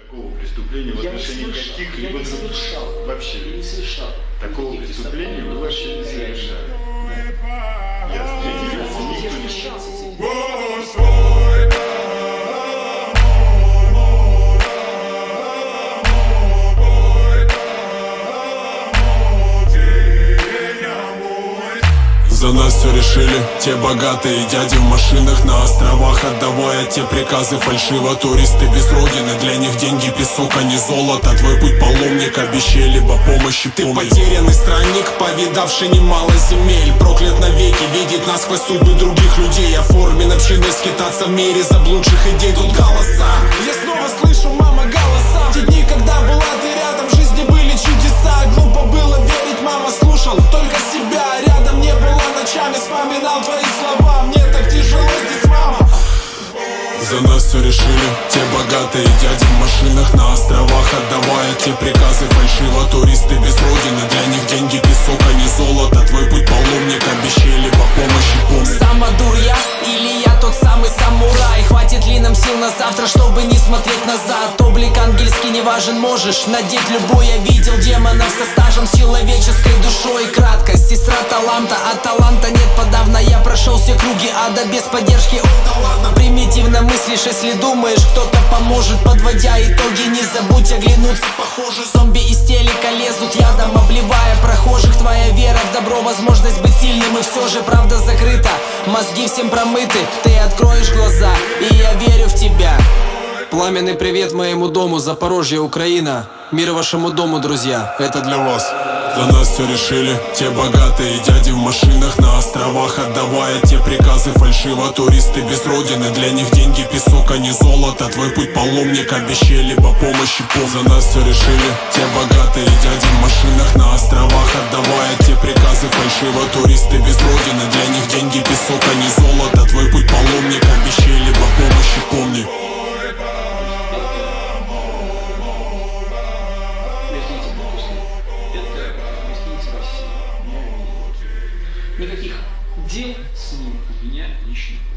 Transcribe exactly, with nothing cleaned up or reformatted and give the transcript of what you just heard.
Такого преступления в Я не отношении совершал, каких-либо я не других совершал, вообще я не совершал. такого Никаких преступления вы вообще не совершали. Да. Я Я не встречался с этим. За нас все решили те богатые дяди в машинах на островах, отдавая те приказы фальшиво. Туристы без родины, для них деньги песок, а не золото. Твой путь паломник, обещали по помощи. Ты потерянный странник, повидавший немало земель, проклят навеки, видеть насквозь судьбы других людей. Оформлен общиной скитаться в мире заблудших идей. Тут голоса, я снова слышу, мама, голоса. В те дни, когда была ты рядом, в жизни были чудеса. Глупо было верить, мама, слушал только себя. Рядом не было ночами, вспоминал твои слова. Мне так тяжело здесь, мама. За нас все решили те богатые дяди в машинах на островах, отдавая те приказы фальшиво. Туристы без родины, для них деньги песок, а не золото. Твой путь паломник, обещали по помощи, помни. Самодур я или я тот самый самурай? Хватит ли нам сил на завтра, чтобы не смотреть назад? Облик ангельский не важен, можешь надеть любой. Я видел демонов со стажем, с человеческой душой. Краткость, сестра таланта, а таланта нет подавно. Я прошел все круги ада без поддержки. О, да ладно, примитивно мыслишь, если думаешь, кто-то поможет. Подводя итоги, не забудь оглянуться. Похоже, зомби из телека лезут ядом, обливая прохожих. Твоя вера в добро, возможность быть сильным, и все же правда закрыта. Мозги всем промыты, ты откроешь глаза, и я верю в тебя. Пламенный привет моему дому, Запорожье, Украина. Мир вашему дому, друзья, это для вас. За нас все решили те богатые дяди в машинах на островах, отдавая те приказы фальшиво. Туристы без родины, для них деньги песок, а не золото. Твой путь паломник, обещали по помощи пол. За нас все решили те богатые дяди в машинах на островах, отдавая те приказы фальшиво. Туристы без родины, для них деньги песок, а не золото. Твой путь паломник, обещали по помощи, помни. Никаких дел с ним у меня лично